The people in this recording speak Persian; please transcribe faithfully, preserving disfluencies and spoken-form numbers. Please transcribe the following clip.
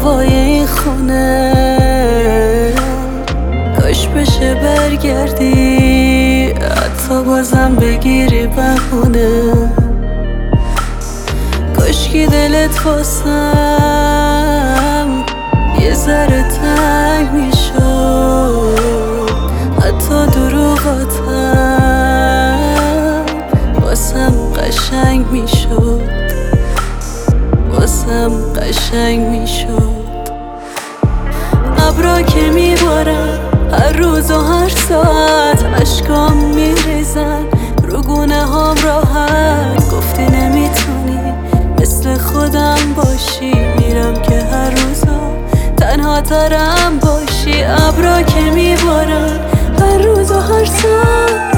هوای این خونه. کاش بشه برگردی حتی بازم بگیری بهونه. کاشکی دلت واسم یه ذره تنگ میشد، حتی دروغاتم واسم قشنگ میشد، واسم قشنگ میشد. ابرا که میبارن هر روز و هر ساعت، اشکام میریزن رو گونه هام راحت. گفتی نمیتونی مثل خودم باشی، میرم که هر روزا تنها ترم باشی. ابرا که میبارن هر روز و هر ساعت،